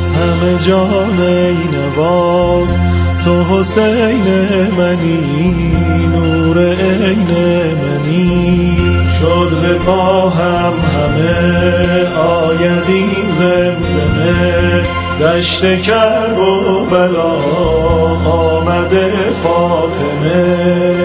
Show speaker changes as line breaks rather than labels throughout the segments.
نواست، همه جان ای نواست. تو حسین منی، نور عین منی. شد به پاهم همه آیدی زمزمه، دشت کرب و بلا آمده فاطمه.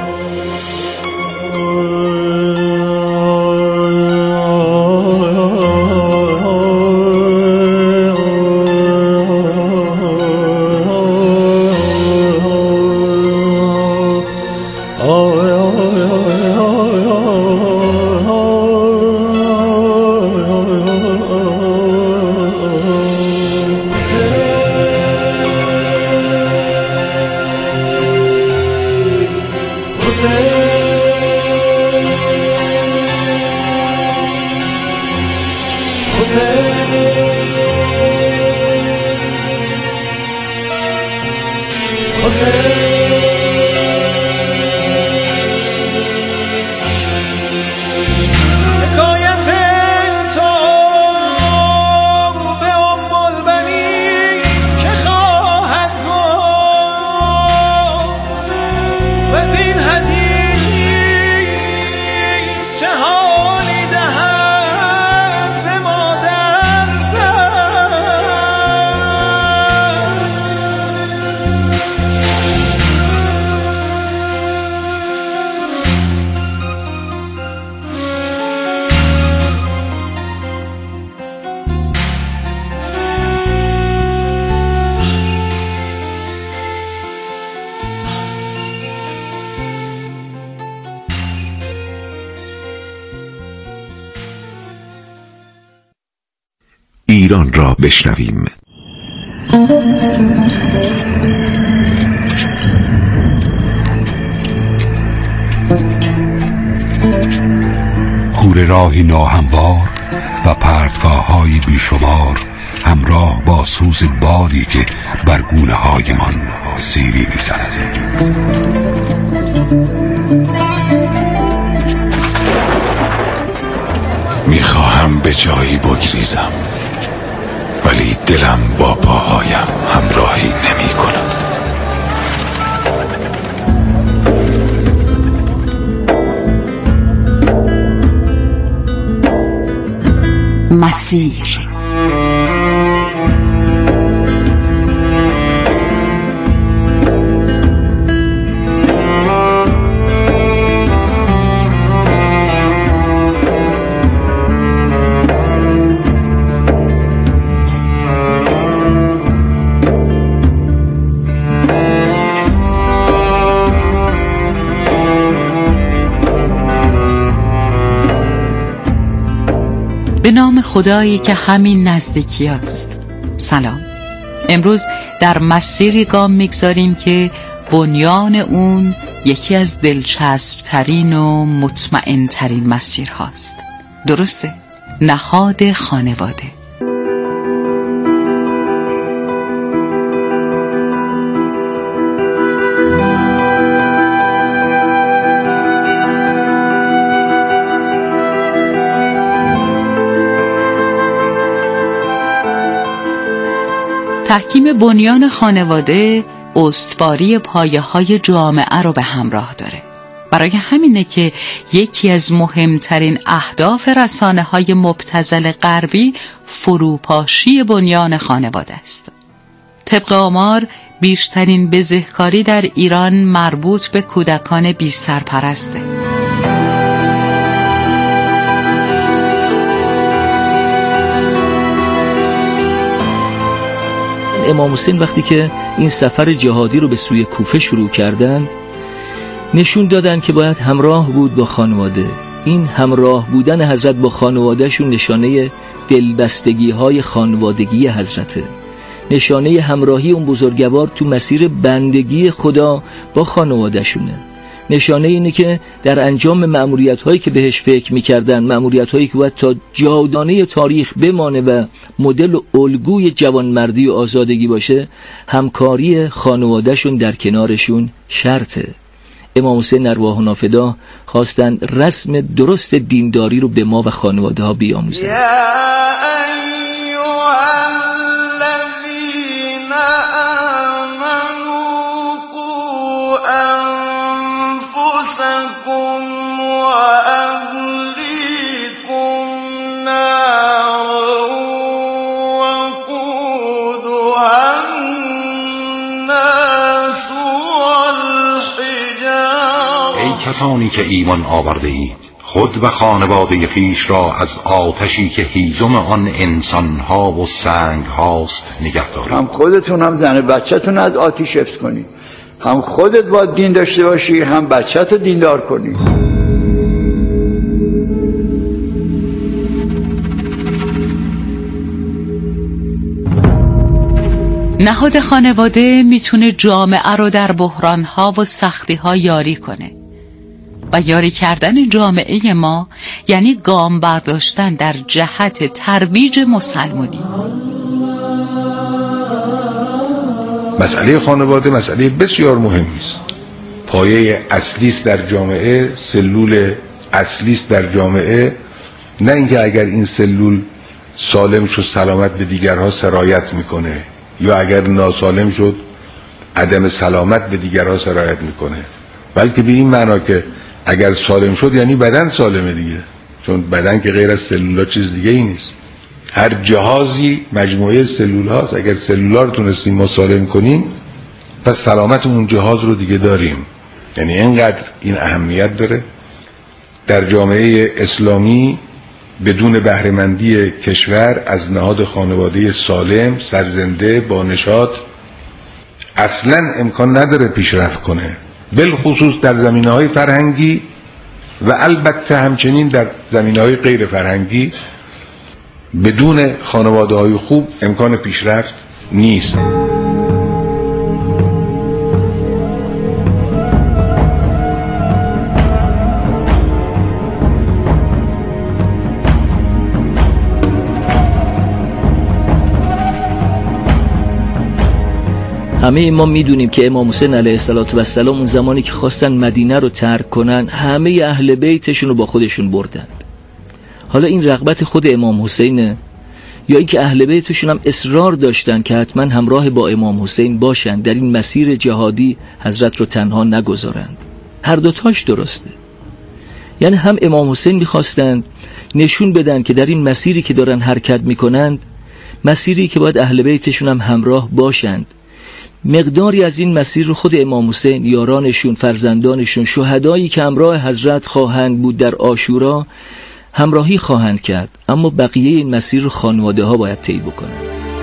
ایران را بشنویم.
کوره راهی ناهموار و پرتگاه‌های بیشمار، همراه با سوز بادی که بر گونه هایمان سیلی می‌زند.
میخواهم به جایی بگریزم، ولی دلم با پاهایم همراهی نمی کند.
مسیر به نام خدایی که همین نزدیکی است. سلام. امروز در مسیری گام میگذاریم که بنیان اون یکی از دلچسب ترین و مطمئن ترین مسیر هاست. درسته؟ نهاد خانواده. تحکیم بنیان خانواده استواری پایه‌های جامعه رو به همراه داره. برای همینه که یکی از مهمترین اهداف رسانه‌های مبتذل غربی فروپاشی بنیان خانواده است. طبق آمار بیشترین بزهکاری در ایران مربوط به کودکان بی سرپرسته.
امام حسین وقتی که این سفر جهادی رو به سوی کوفه شروع کردن، نشون دادن که باید همراه بود با خانواده. این همراه بودن حضرت با خانوادهشون نشانه دلبستگی های خانوادگی حضرته، نشانه همراهی اون بزرگوار تو مسیر بندگی خدا با خانوادهشونه. نشانه اینه که در انجام مأموریت‌هایی که بهش فکر می‌کردن، مأموریت‌هایی که باید تا جاودانه تاریخ بمانه و مدل و الگوی جوانمردی و آزادگی باشه، همکاری خانوادهشون در کنارشون شرطه. امام حسین ارواح و نافدا خواستن رسم درست دینداری رو به ما و خانواده ها بیاموزن.
کسانی که ایمان آورده اید خود و خانواده خویش را از آتشی که هیزم آن انسانها و سنگ هاست نگه دارید.
هم خودتون هم زن بچه‌تون از آتش حفظ کنید، هم خودت باید دین داشته باشی، هم بچه‌تو دیندار کنی.
نهاد خانواده میتونه جامعه رو در بحران‌ها و سختی‌ها یاری کنه و یاری کردن جامعه ما یعنی گام برداشتن در جهت ترویج مسلمانی.
مسئله خانواده مسئله بسیار مهمی است. پایه اصلی است در جامعه، سلول اصلی است در جامعه. نه اینکه اگر این سلول سالم شد سلامت به دیگرها سرایت میکنه، یا اگر ناسالم شد عدم سلامت به دیگرها سرایت میکنه، بلکه به این معنا که اگر سالم شد یعنی بدن سالمه دیگه، چون بدن که غیر از سلولا چیز دیگه ای نیست. هر جهازی مجموعه سلول هاست. اگر سلولا رو تونستیم ما سالم کنیم پس سلامت اون جهاز رو دیگه داریم. یعنی اینقدر این اهمیت داره. در جامعه اسلامی بدون بهره‌مندی کشور از نهاد خانواده سالم، سرزنده، با نشاط اصلا امکان نداره پیشرفت کنه، بالخصوص در زمینه‌های فرهنگی و البته همچنین در زمینه‌های غیر فرهنگی. بدون خانواده‌های خوب امکان پیشرفت نیست.
همه ما میدونیم که امام حسین علیه السلام اون زمانی که خواستن مدینه رو ترک کنن همه اهل بیتشون رو با خودشون بردن. حالا این رغبت خود امام حسینه یا اینکه اهل بیتشون هم اصرار داشتن که حتما همراه با امام حسین باشن، در این مسیر جهادی حضرت رو تنها نگذارند؟ هر دوتاش درسته. یعنی هم امام حسین میخواستند نشون بدن که در این مسیری که دارن حرکت میکنند مسیری که باید اهل بیتشون هم همراه باشند. مقداری از این مسیر رو خود امام حسین، یارانشون، فرزندانشون، شهدایی که همراه حضرت خواهند بود در عاشورا همراهی خواهند کرد، اما بقیه این مسیر رو خانواده ها باید طی بکنن.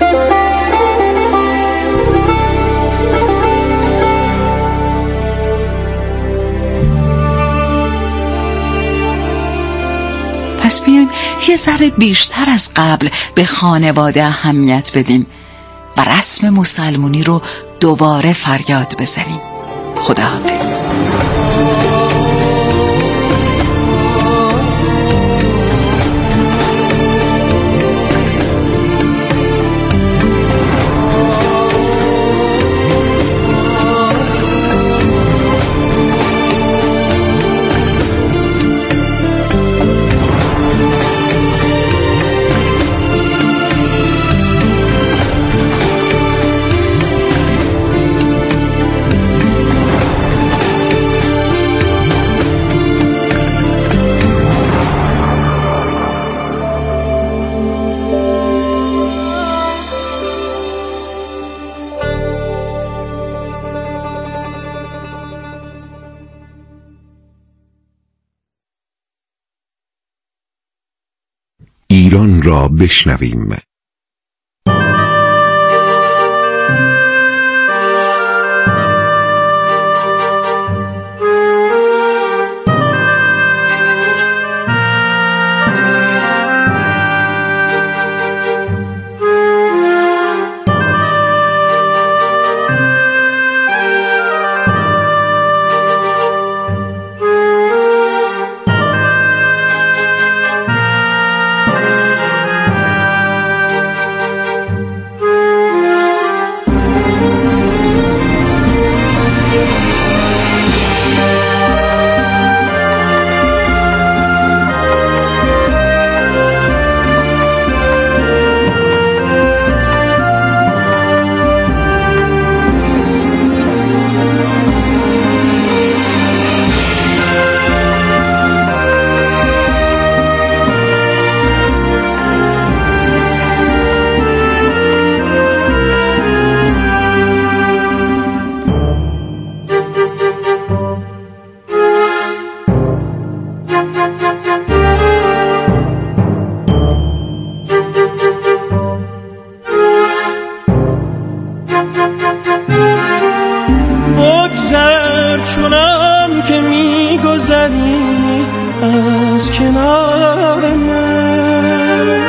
پس بیایم یه ذره بیشتر از قبل به خانواده اهمیت بدیم و رسم مسلمونی رو دوباره فریاد بزنیم. خداحافظ.
ایران را بشنویم.
چنان که میگذری از کنار من،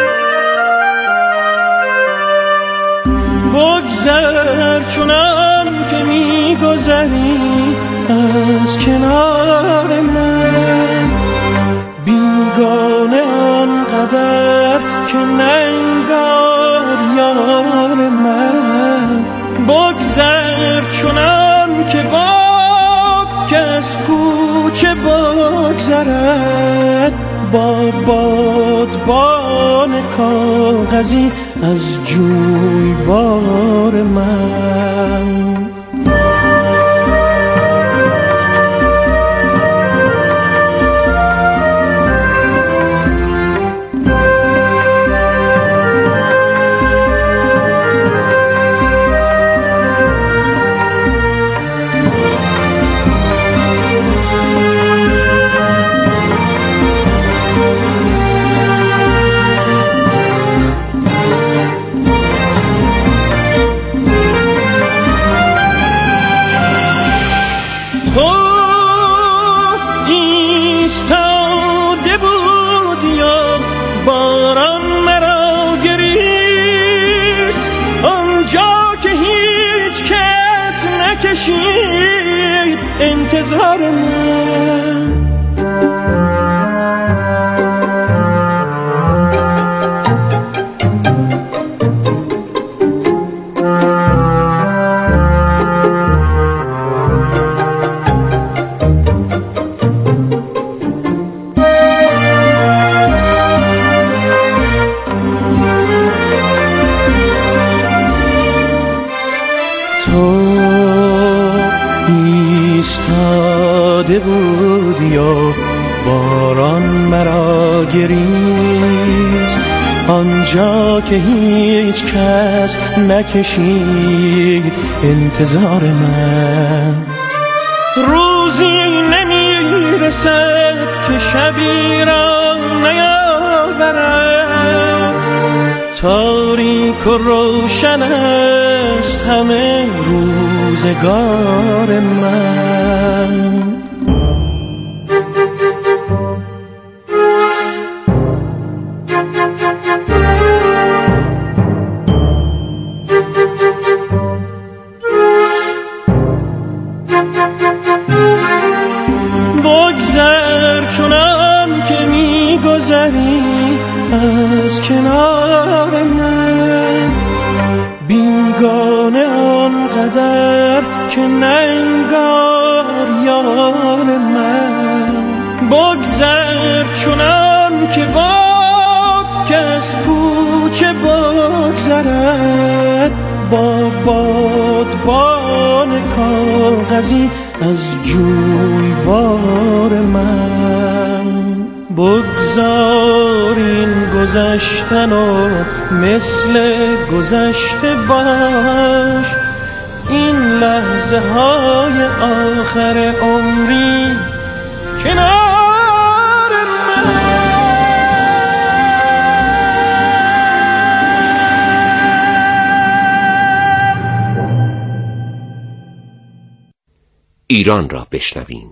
بگذر چنان که میگذری از کنار من، بیگانه آنقدر که ننگار یار من، بگذر چنان که باد که از کوچه بگذرد، با بادبان کاغذی از جویبار من. انتظار من، ایستاده بود یا باران مرا گریست، آنجا که هیچ کس نکشید انتظار من. روزی نمیرسد که شبی را نیاورد، تاریک و روشن است همه روزگار من. بگذر چنان که میگذری از کنار من، بیگانه آنقدر که ننگار یار من، بگذر چنان که باد که از کوچه بگذرد، با بادبان کاغذی از جویبار من. بگذار این گذشتن و مثل گذشته باش، این لحظه های آخر عمری کنار من.
ایران را بشنویم.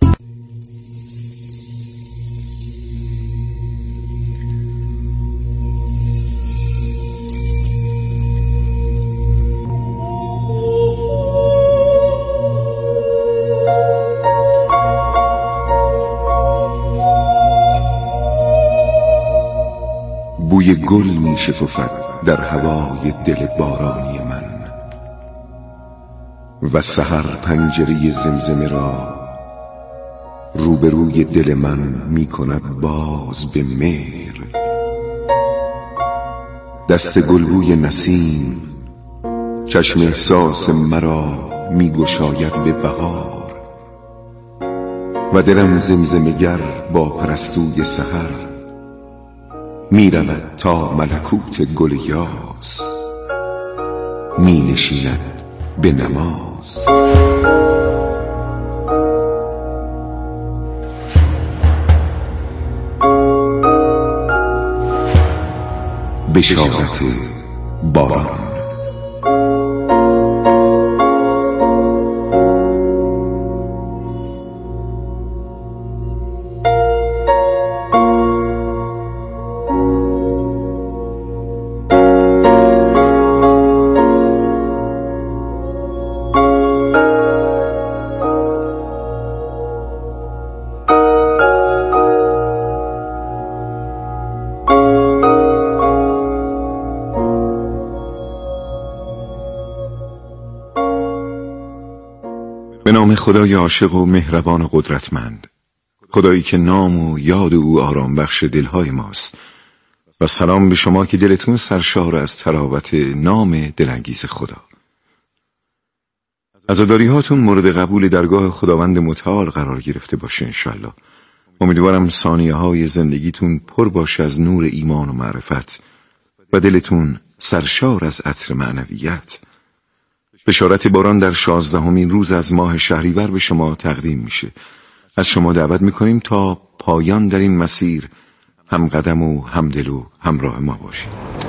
بوی گل می شکفد در هوای دل بارانی من، و سحر پنجره زمزمه را روبروی دل من می کند باز به مهر. دست گلبوی نسیم چشم احساس مرا می گشاید به بهار، و دلم زمزمه گر با پرستوی سحر می رود تا ملکوت گل یاس، می نشیند به نماز. بشارت باران. به نام خدای عاشق و مهربان و قدرتمند، خدایی که نام و یاد او آرام بخش دلهای ماست. و سلام به شما که دلتون سرشار از تراوت نام دلانگیز خدا. عزاداری هاتون مورد قبول درگاه خداوند متعال قرار گرفته باشه انشالله. امیدوارم ثانیه های زندگیتون پر باشه از نور ایمان و معرفت و دلتون سرشار از عطر معنویت. بشارت باران در 16مین روز از ماه شهریور به شما تقدیم میشه. از شما دعوت میکنیم تا پایان در این مسیر هم قدم و هم دل و همراه ما باشید.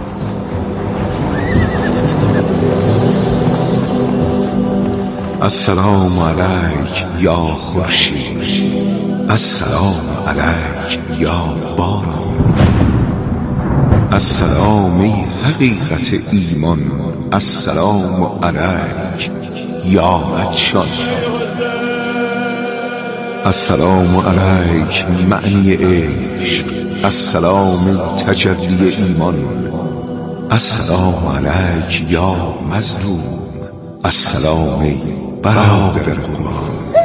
السلام علیک یا خورشید، السلام علیک یا باران، السلام ای حقیقت ایمان، السلام علیک یا عطشان، السلام علیک معنی عشق، السلام تجلی ایمان، السلام علیک یا مظلوم، السلام ای برادر قرآن.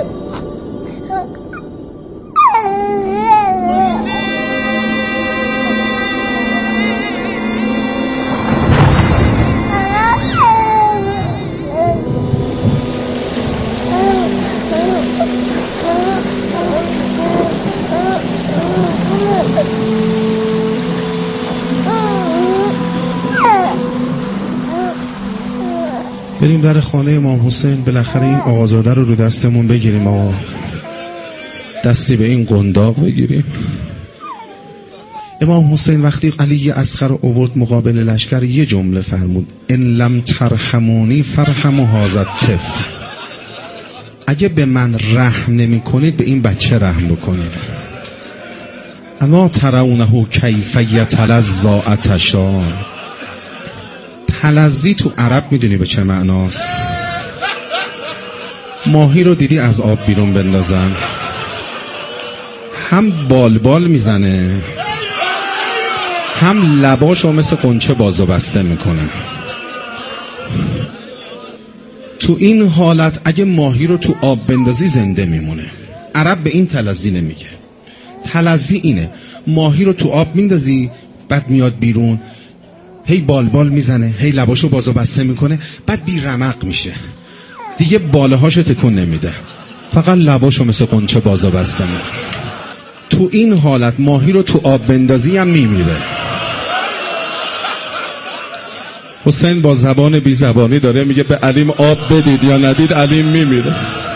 بریم در خانه امام حسین، بالاخره این آقازاده رو دستمون بگیریم آقا، دستی به این قنداق بگیریم. امام حسین وقتی علی اصغر رو آورد مقابل لشکر یه جمله فرمود: ان لم ترحمونی فرحموا هذا الطفل. اگه به من رحم نمی کنید به این بچه رحم بکنید. اما ترونه کیف یتلظی عطشا. تلظی تو عرب میدونی به چه معناست؟ ماهی رو دیدی از آب بیرون بندازن، هم بال میزنه هم لباشو مثل قنچه باز و بسته میکنه. تو این حالت اگه ماهی رو تو آب بندازی زنده میمونه. عرب به این تلظی نمیگه. تلظی اینه ماهی رو تو آب میندازی بعد میاد بیرون، هی بال میزنه، هی لباشو باز و بسته میکنه، بعد بی رمق میشه دیگه، باله هاشو تکون نمیده، فقط لباشو مثل قنچه باز و بسته میکنه. تو این حالت ماهی رو تو آب بندازی هم میمیره. حسین با زبان بی زبانی داره میگه به علیم آب بدید یا ندید علیم میمیره.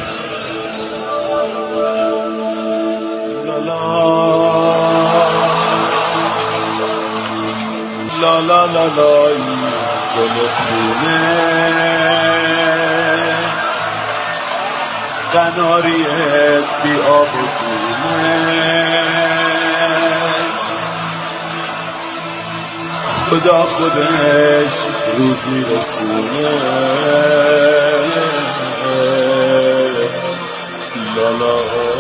لا لا لا لا گلتونه قناریت بی آب و گونه، خدا خودش روزی رسونه. لالا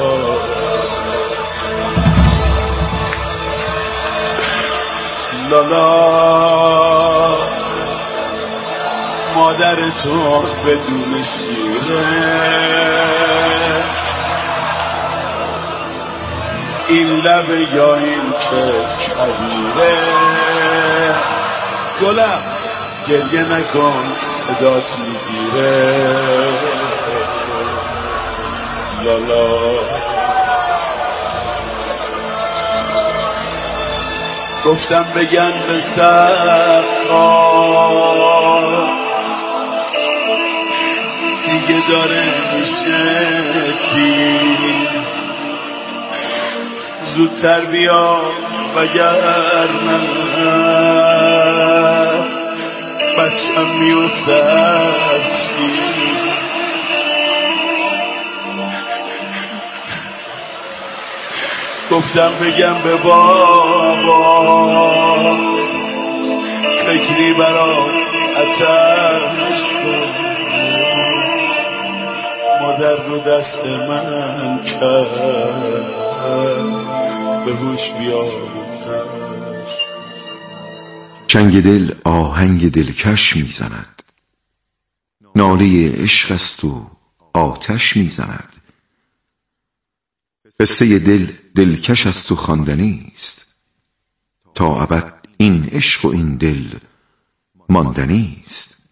لالا مادر تو بدون شیره، این لبه یا این که کبیره. گلم گریه نکن صدات میگیره. لالا گفتم بگن به سقا دیگه داره میشه دیر، زودتر بیا وگرنه بچم میفته از شیر. گفتم بگم به بابا فکری برا اتش کن، مادر رو دست من کرد به هوش بیاد.
چنگ دل آهنگ دلکش میزند، ناله عشق است و آتش میزند. قصه دل دلکش است و خواندنی است، تا ابد این عشق و این دل ماندنی است.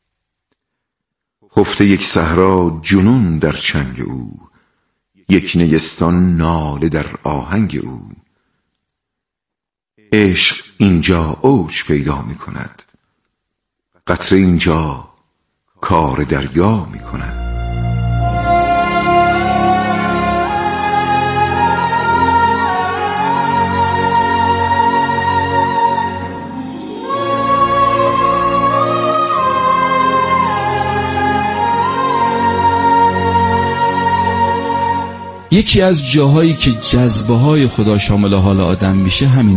خفته یک صحرا جنون در چنگ او، یک نیستان ناله در آهنگ او. عشق اینجا اوج پیدا می کند، قطره اینجا کار دریا می کند.
یکی از جاهایی که جذبه های خدا شامل حال آدم میشه همین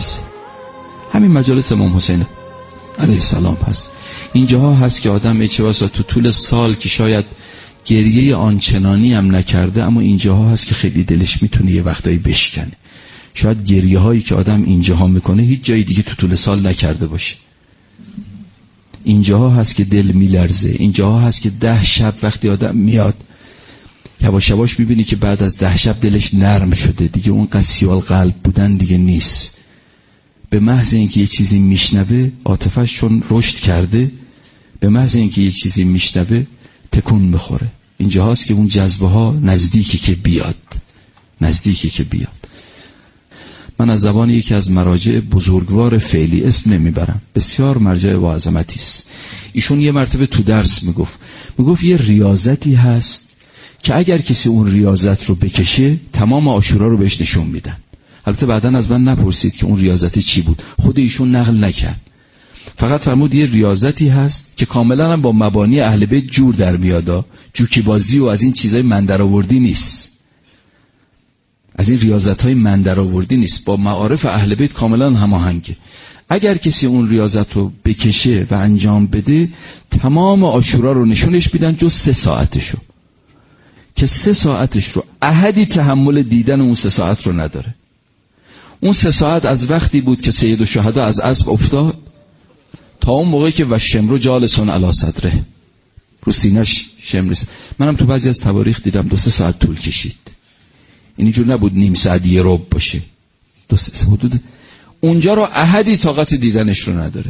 مجالس امام حسین علیه السلام هست. این جاها هست که آدم چه بسا تو طول سال که شاید گریه آنچنانی هم نکرده، اما این جاها هست که خیلی دلش میتونه یه وقتایی بشکنه. شاید گریه هایی که آدم این جاها میکنه هیچ جای دیگه تو طول سال نکرده باشه. این جاها هست که دل میلرزه. این جاها هست که 10 شب وقتی آدم میاد یواش یواش میبینی که بعد از 10 شب دلش نرم شده، دیگه اون قسیال قلب بودن دیگه نیست. به محض اینکه یه چیزی میشنوه عاطفش چون رشد کرده، به محض اینکه یه چیزی میشنوه تکون میخوره. اینجا هاست که اون جذبه ها نزدیکی که بیاد. من از زبان یکی از مراجع بزرگوار فعلی اسم نمیبرم، بسیار مرجع با عظمتی است. ایشون یه مرتبه تو درس میگفت یه ریاضتی هست که اگر کسی اون ریاضت رو بکشه تمام عاشورا رو بهش نشون میدن. البته بعدن از من نپرسید که اون ریاضتی چی بود، خود ایشون نقل نکرد، فقط فرمود یه ریاضتی هست که کاملا هم با مبانی اهل بیت جور در میاد، جوکی بازی و از این چیزای من درآوردی نیست، از این ریاضت‌های من درآوردی نیست، با معارف اهل بیت کاملا هماهنگه. اگر کسی اون ریاضت رو بکشه و انجام بده تمام عاشورا رو نشونش میدن جز 3 ساعتشو، که 3 ساعتش رو احدی تحمل دیدن اون 3 ساعت رو نداره. اون 3 ساعت از وقتی بود که سید الشهدا از اسب افتاد تا اون موقعی که و شمرو جالسون علی صدره، رو سینش شمر. منم تو بعضی از تواریخ دیدم 2-3 ساعت طول کشید. اینجور نبود نیم ساعت یه ربع باشه، 2-3 حدود. اونجا رو احدی طاقت دیدنش رو نداره.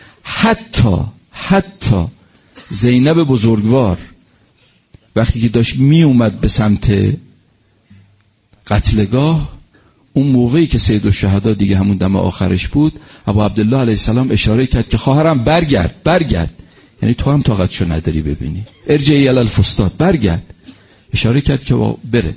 حتی زینب بزرگوار وقتی که داشت می اومد به سمت قتلگاه، اون موقعی که سید الشهدا دیگه همون دم آخرش بود، ابو عبدالله علیه السلام اشاره کرد که خواهرم برگرد، یعنی تو هم طاقتشو نداری ببینی، ارجعی الی الفستاد، برگرد. اشاره کرد که بره.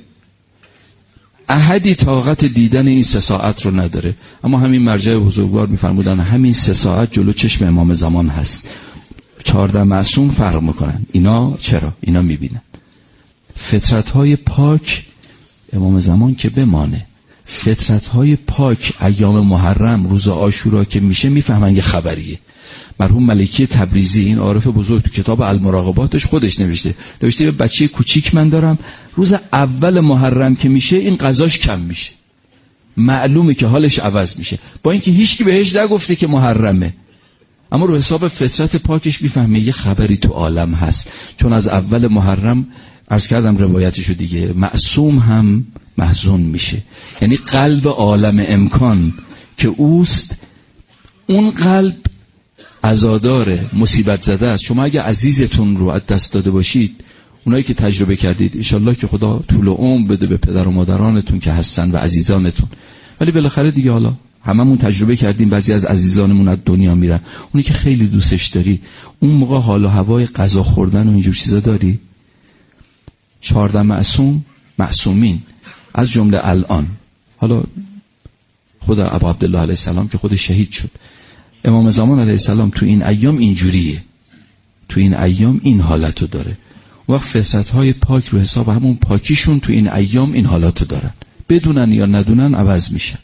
احدی طاقت دیدن این 3 ساعت رو نداره. اما همین مرجع بزرگوار میفرمودن همین 3 ساعت جلو چشم امام زمان هست. 14 معصوم فرق میکنن. اینا چرا؟ اینا میبینن فطرت‌های پاک امام زمان که بمانه، فطرت‌های پاک ایام محرم روز عاشورا که میشه میفهمن یه خبریه. مرحوم ملکی تبریزی این عارف بزرگ تو کتاب المراقباتش خودش نوشته یه بچه کوچیک من دارم، روز اول محرم که میشه این غذاش کم میشه، معلومه که حالش عوض میشه، با اینکه هیچکی بهش نگفته که محرمه، اما رو حساب فطرت پاکش میفهمه یه خبری تو عالم هست. چون از اول محرم عرض کردم روایتشو دیگه، معصوم هم محزون میشه، یعنی قلب عالم امکان که اوست، اون قلب عزاداره، مصیبت زده است. شما اگه عزیزتون رو از دست داده باشید، اونایی که تجربه کردید انشالله که خدا طول عمر بده به پدر و مادرانتون که هستن و عزیزانتون، ولی بالاخره دیگه حالا هممون تجربه کردیم بعضی از عزیزانمون از دنیا میرن، اونی که خیلی دوستش داری اون موقع حال و هوای غذا خوردن و اینجور چیزا داری. 14 معصومین از جمله الان، حالا خدا ابو عبدالله علیه السلام که خود شهید شد، امام زمان علیه السلام تو این ایام اینجوریه، تو این ایام این حالتو داره. وقت فطرت‌های پاک رو حساب همون پاکیشون تو این ایام این حالتو دارن، بدونن یا ندونن عوض میشن.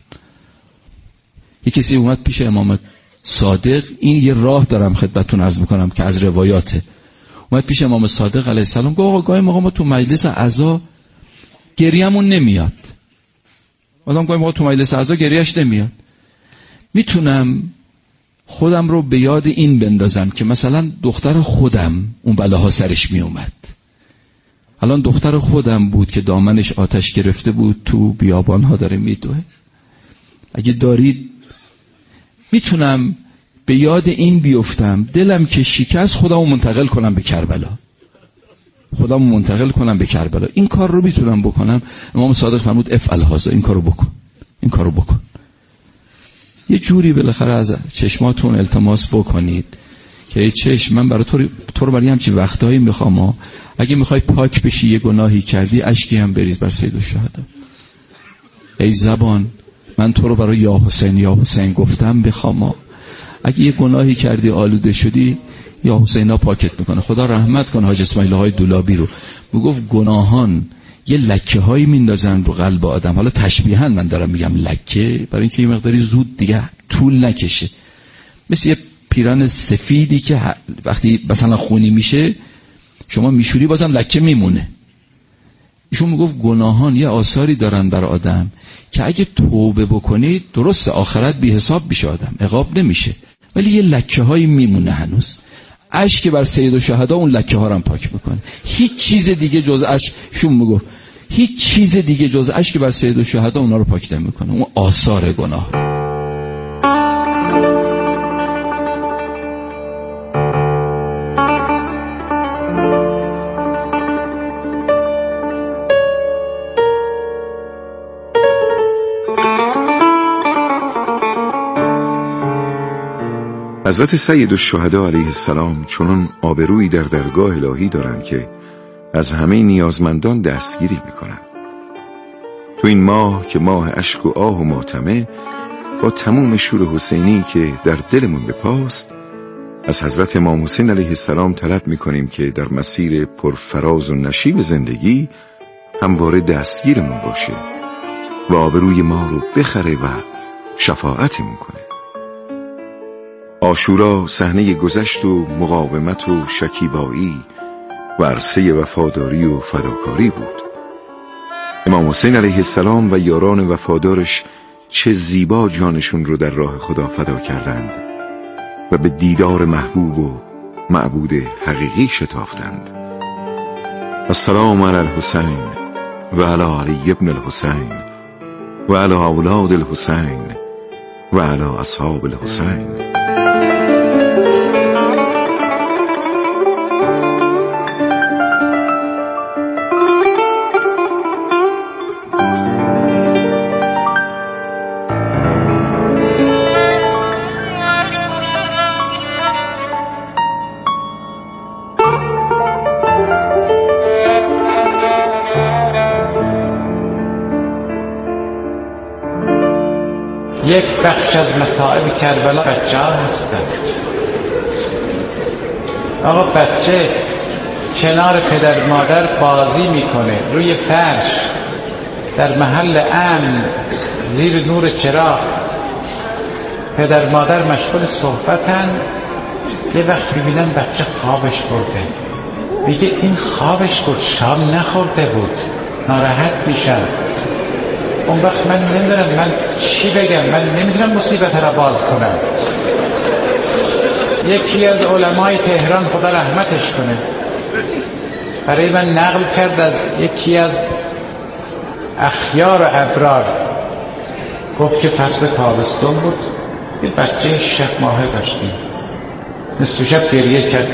یه کسی اومد پیش امام صادق، این یه راه دارم خدمتتون عرض میکنم که از روایاته، اومد پیش امام صادق علیه السلام گفت آقا گاهی موقع ما تو مجلس عزا گریه‌مون نمیاد. آدم گاهی موقع تو مجلس عزا گریهش نمیاد، میتونم خودم رو به یاد این بندازم که مثلا دختر خودم اون بلاها سرش می اومد، الان دختر خودم بود که دامنش آتش گرفته بود، تو بیابانها داره میدوه. اگه دارید میتونم به یاد این بیفتم، دلم که شکست خودمو منتقل کنم به کربلا، خودمو منتقل کنم به کربلا. این کار رو میتونم بکنم. امام صادق فرمود افعل هذا، این کارو بکن، این کارو بکن. یه جوری بالاخره از چشماتون التماس بکنید که ای چشم، من برای تو رو برای همچین وقتایی میخوام، اگه میخوای پاک بشی، یه گناهی کردی، اشکی هم بریز بر سید الشهدا. ای زبان، من تو رو برای یا حسین گفتم بخوام، اگه یه گناهی کردی آلوده شدی، یا حسینا پاکت میکنه. خدا رحمت کن حاج اسماعیل های دولابی رو، میگفت گناهان یه لکه هایی میندازن رو قلب آدم. حالا تشبیها من دارم میگم لکه، برای اینکه یه مقداری زود دیگه طول نکشه، مثل یه پیران سفیدی که وقتی مثلا خونی میشه شما میشوری بازم لکه میمونه. ایشون میگفت گناهان یه آثاری دارن بر آدم که اگه توبه بکنید، درست آخرت بی حساب میشه آدم، عقاب نمیشه، ولی یه لکه هایی میمونه هنوز. اشک بر سید الشهدا اون لکه ها رو هم پاک میکنه. هیچ چیز دیگه جز اشک، شون میگفت هیچ چیز دیگه جز اشک بر سید الشهدا اونا رو پاک نمیکنه، اون آثار گناه.
حضرت سید الشهدا علیه السلام چنان آبرویی در درگاه الهی دارند که از همه نیازمندان دستگیری میکنند. تو این ماه که ماه اشک و آه و ماتمه، با تموم شور حسینی که در دلمون بپاست، از حضرت امام حسین علیه السلام طلب میکنیم که در مسیر پرفراز و نشیب زندگی همواره دستگیرمون باشه و آبروی ما رو بخره و شفاعتمون کنه. عاشورا صحنه گذشت و مقاومت و شکیبایی و عرصه وفاداری و فداکاری بود. امام حسین علیه السلام و یاران وفادارش چه زیبا جانشون رو در راه خدا فدا کردند و به دیدار محبوب و معبود حقیقی شتافتند. السلام علی الحسین و علی علی ابن الحسین و علی اولاد الحسین و علی اصحاب الحسین.
یک بخش از مصائب کربلا بچه ها هستن. آقا بچه کنار پدر مادر بازی میکنه روی فرش در محل امن زیر نور چراغ، پدر مادر مشغول صحبتن، یه وقت ببینن بچه خوابش برده، میگه این خوابش برد، شام نخورده بود، ناراحت میشن. اون وقت من نمیدونم من چی بگم، من نمیتونم مصیبت را باز کنم. یکی از علمای تهران خدا رحمتش کنه برای من نقل کرد از یکی از اخیار و ابرار، گفت که فصل تابستون بود، یه بچه 6 ماهه داشتیم، نصف شب گریه کرد،